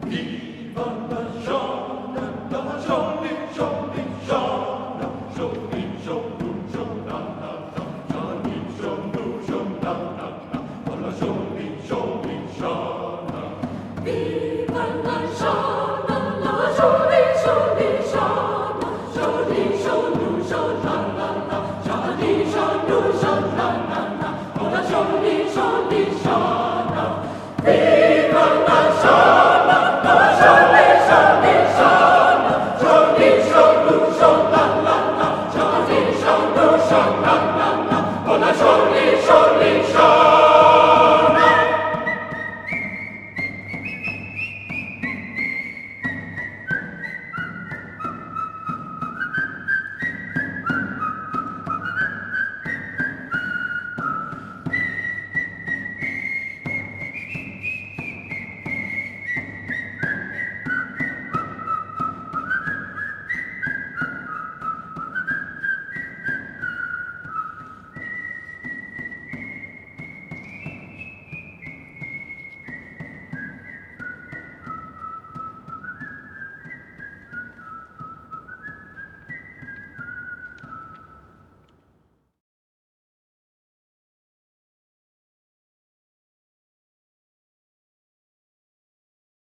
Viva la Jana, la Jolly, Jolly Jana, Jolly, Jolly, Jolly, Jolly, Jolly, Jolly, la Jolly, Jolly Jana. Viva la Jana, la Jolly, Jolly Jana, Jolly, Jolly, Jolly, Jolly, Jolly, Jolly, la Jolly, Jolly Jana.